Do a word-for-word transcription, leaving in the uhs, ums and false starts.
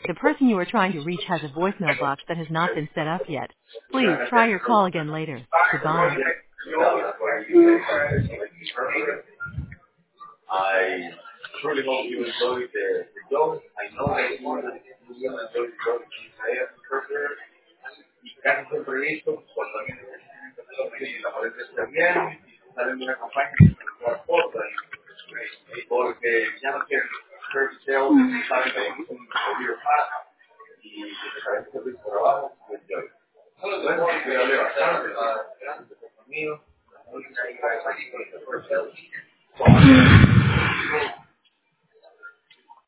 The person you are trying to reach has a voicemail box that has not been set up yet. Please try your call again later. Goodbye. I truly hope you enjoyed the, the show. I know that you will enjoy the show y casi siempre listo cuando la molestia está bien, salen de una campaña por foto porque ya no quieren ser sales, saben que es un peligro más y les agradezco por abajo. Bueno, voy a hablar bastante, gracias por conmigo. Muy gracias por el